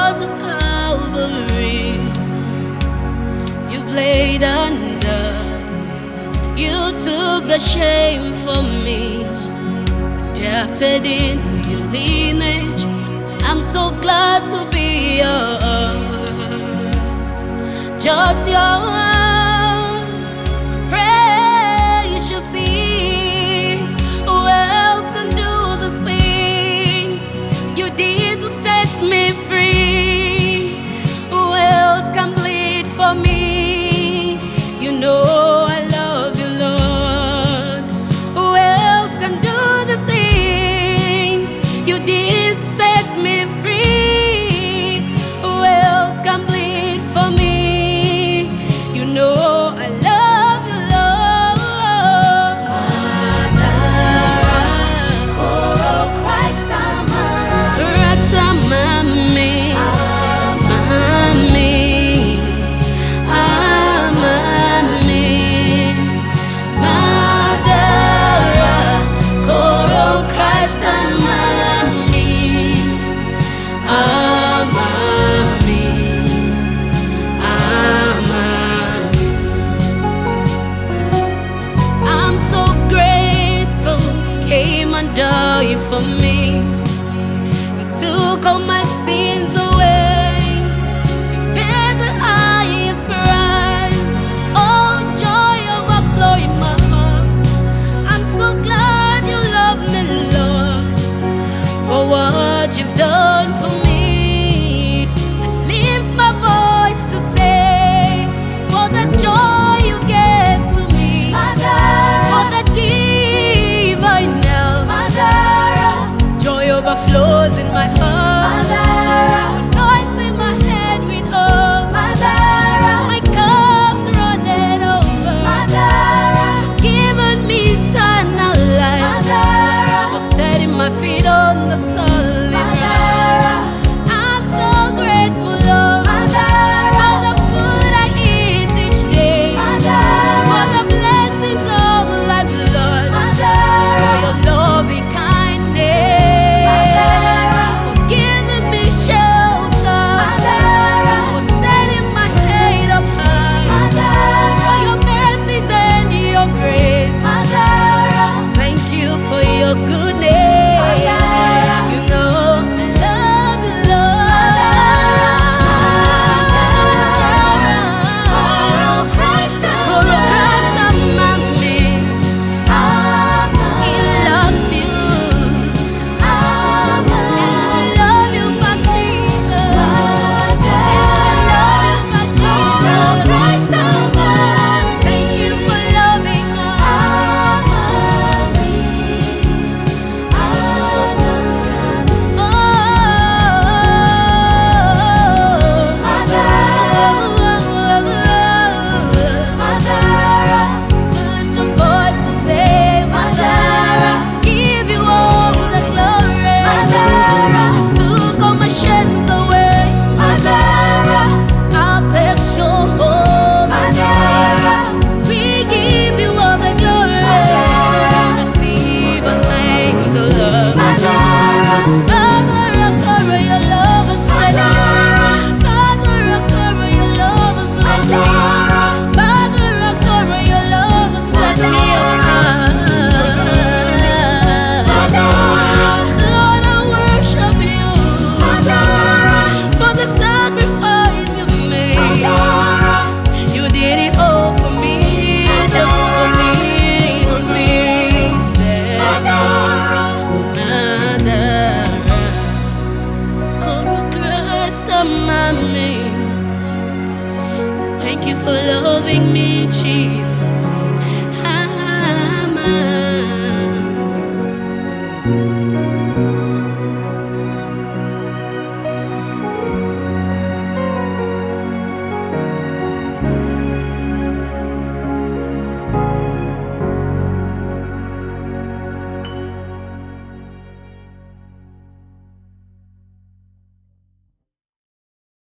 cross of Calvary, you played under. You took the shame from me, adapted into your lineage. I'm so glad to be yours, just yours. Praise you see. Who else can do these things you did to set me free? Who else can bleed for me? You know I love you, Lord. Who else can do the things you did to set me free? Who else can bleed for me? You know I love you, Lord. Coro Christ Amami, Madara, Coro Christ Amami, I'm so grateful, came and died for me. You took all my sins